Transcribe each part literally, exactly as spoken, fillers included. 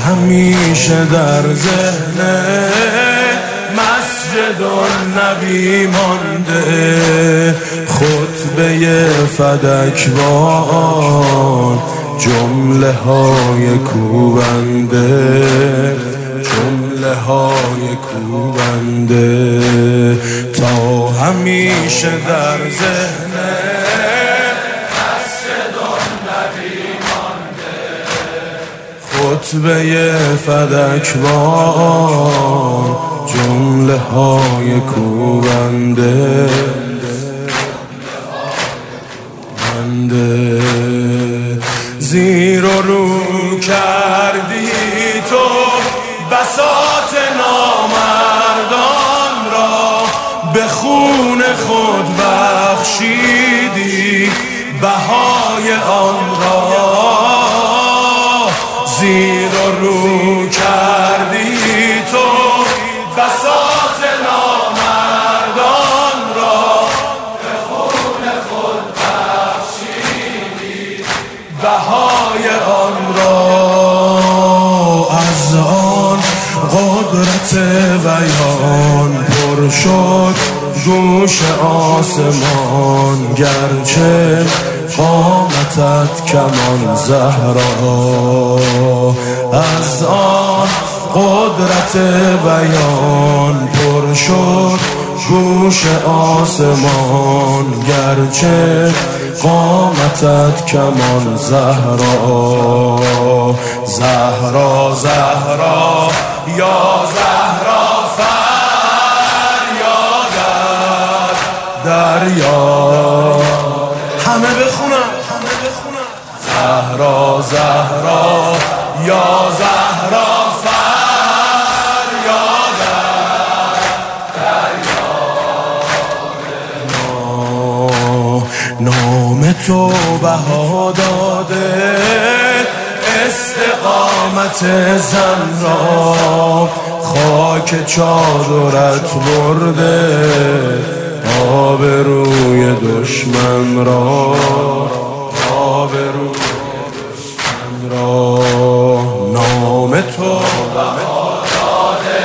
همیشه در ذهن مسجد النبی مانده، خطبه فدکوان جمله های کوبنده، جمله های کوبنده تا همیشه در ذهن مسجد النبی مانده، خطبه فدکوان جمله های کوبنده بنده. زیر و رو کردی تو بساط نامردان را، به خون خود بخشیدی بهای آن را. زیر و رو کردی تو بساط نامردان را، به خون خود بخشیدی بهای آن را. از آن قدرت بیان پر شد گوش آسمان، گرچه قامتت کمان زهرا. از آن قدرت بیان پر شد گوش آسمان، گرچه قامتت کمان زهرا. زهرا زهرا یا زهرا فریادت دریا. همه بخونم همه بخونم. زهرا زهرا یا زهرا نام تو بها داده استقامت زن را، خاک چادرت برده آبروی دشمن را، آبروی دشمن را. نام تو بها داده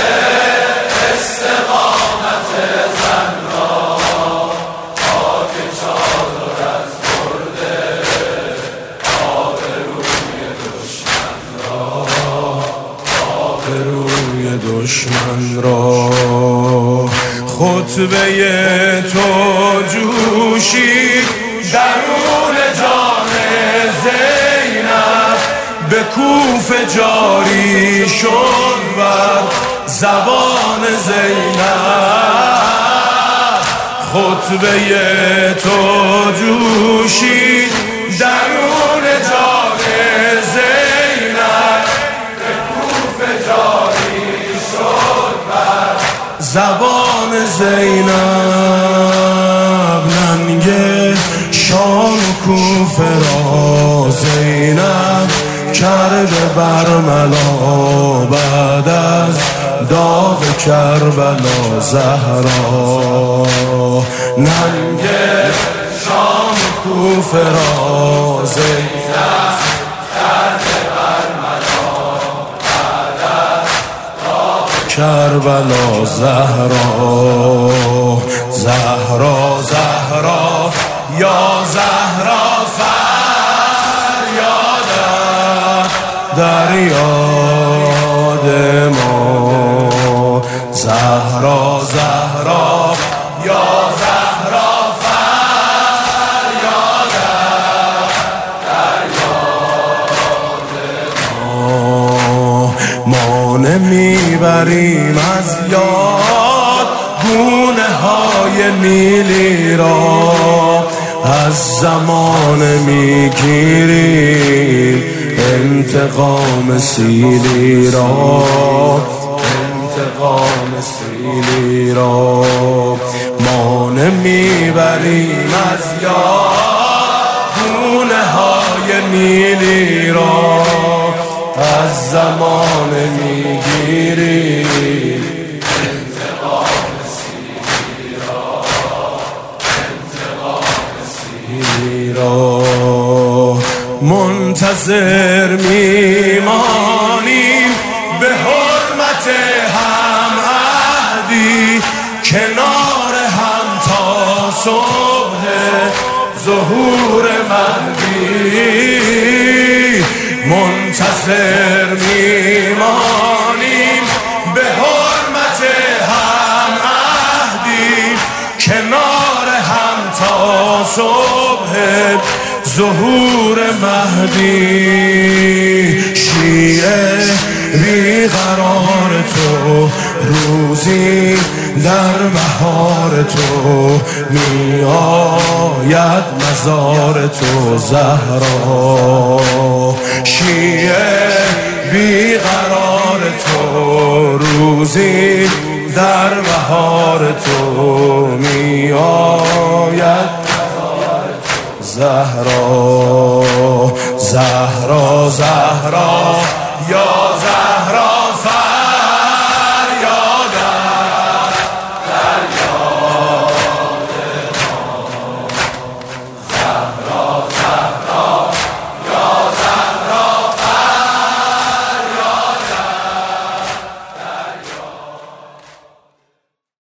استقامت زن را، خاک چادرت برده آبروی دشمن را، آبروی دشمن را. خطبه تو جوشید درون جان زینب، به کوفه جاری شد بر زبان زینب. خطبه تو جوشید درون جان زینب، به کوفه جاری شد بر زبان زینب. لنگ شام کوفه را زینب کرده برملا، بعد از داغ کربلا زهرا. لنگ شام کوفه را زینب کرده برملا، بعد از داغ کربلا زهرا. زهرا زهرا یا زهرا فریادت در یاد ما. زهرا زهرا یا زهرا فریادت در یاد ما. ما نمیبریم از یاد گونه های نیلی را، از زمان میگیریم انتقام سیلی را، انتقام سیلی را. ما نمیبریم از یاد گونه های نیلی را، از زمان میگیریم انتقام سیلی را، انتقام سیلی را. منتظر میمانی منتظر میمانیم به حرمت هم عهدیم کنار هم تا صبح ظهور مهدی شیعه بیقرار تو روزی در بهار تو می آید مزار تو زهرا شیعه بیقرار تو روزی در بهار تو می آید زهرا زهرا زهرا یا زهرا